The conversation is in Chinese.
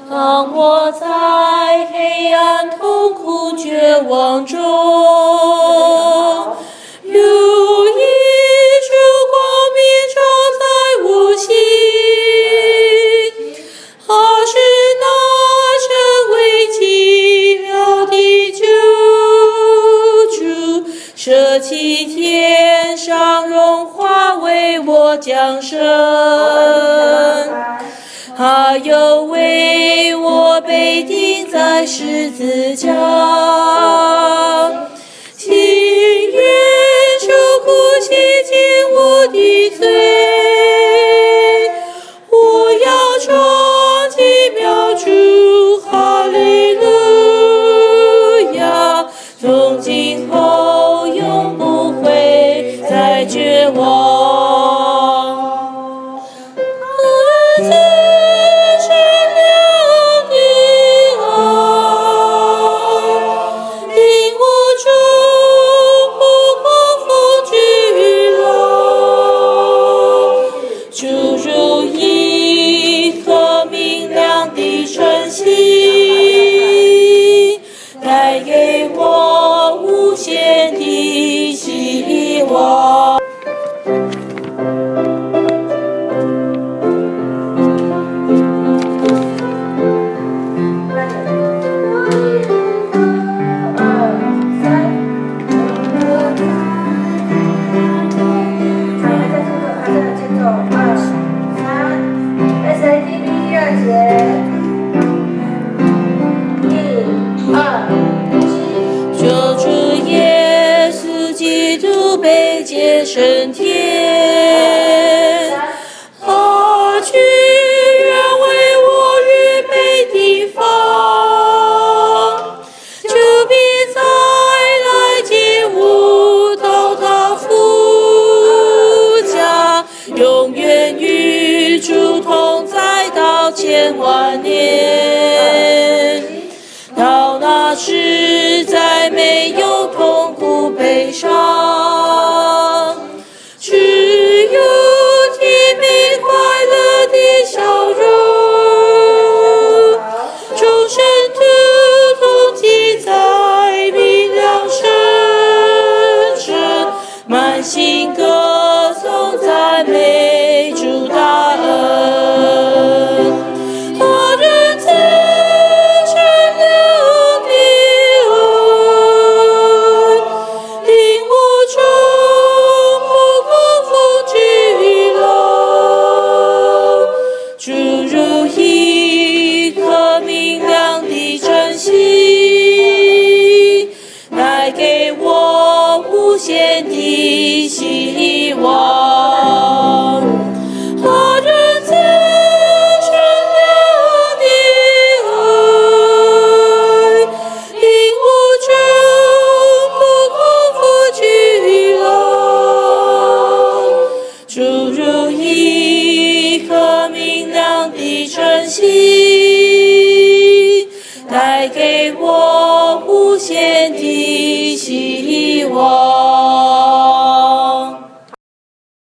当我在黑暗、痛苦、绝望中，有一束光明照在我心，它是那成为奇妙的救主，舍弃天上荣华为我降生。他又为我被钉在十字架，情愿受苦洗净我的罪，我要唱奇妙主哈利路亚，从今后永不会再绝望。带给我无限的希望。被接升天，他去愿为我预备地方，就必再来接我到他父家，永远与主同在到千万年。到那时，再没有痛苦悲伤。心歌颂赞美主大恩，他仁慈善良的恩，领我从不空风巨浪，注入一颗明亮的真心，带给我无限的希望。